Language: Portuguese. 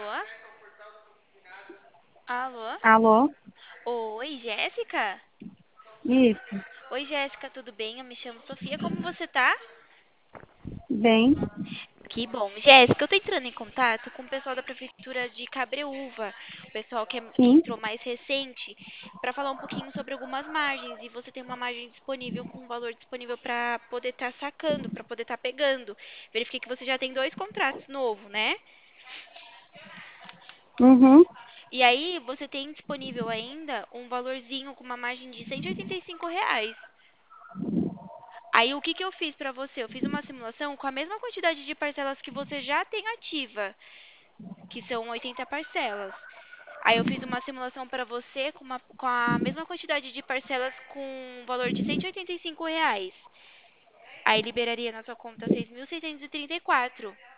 Alô? Alô? Alô? Oi, Jéssica? Isso. Oi, Jéssica, tudo bem? Eu me chamo Sofia. Como você tá? Bem, Que bom. Jéssica, eu tô entrando em contato com o pessoal da prefeitura de Cabreúva, o pessoal que sim. entrou mais recente, para falar um pouquinho sobre algumas margens. E você tem uma margem disponível com um valor disponível para poder estar sacando, para poder estar pegando. Verifiquei que você já tem dois contratos novos, né? Uhum. E aí você tem disponível ainda um valorzinho com uma margem de R$ 185. Aí o que que eu fiz pra você? Eu fiz uma simulação com a mesma quantidade de parcelas que você já tem ativa, que são 80 parcelas. Aí eu fiz uma simulação pra você com a mesma quantidade de parcelas com um valor de R$ 185. Aí liberaria na sua conta 6.634.